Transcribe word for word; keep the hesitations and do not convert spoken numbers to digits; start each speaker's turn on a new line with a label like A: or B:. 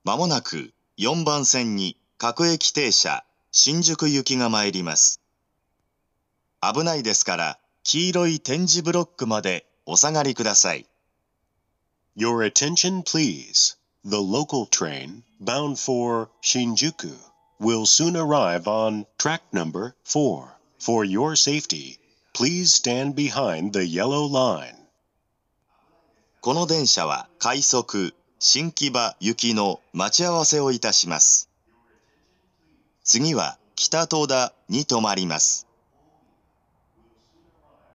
A: まもなくよんばん線に各駅停車新宿行きが参ります。危ないですから黄色い点字ブロックまでお下がりください。
B: Your attention, please. The local train bound for Shinjuku will soon arrive on track number four. For your safety, please stand behind the yellow line.
A: この電車は快速新木場行きの待ち合わせをいたします。次は北戸田に停まります。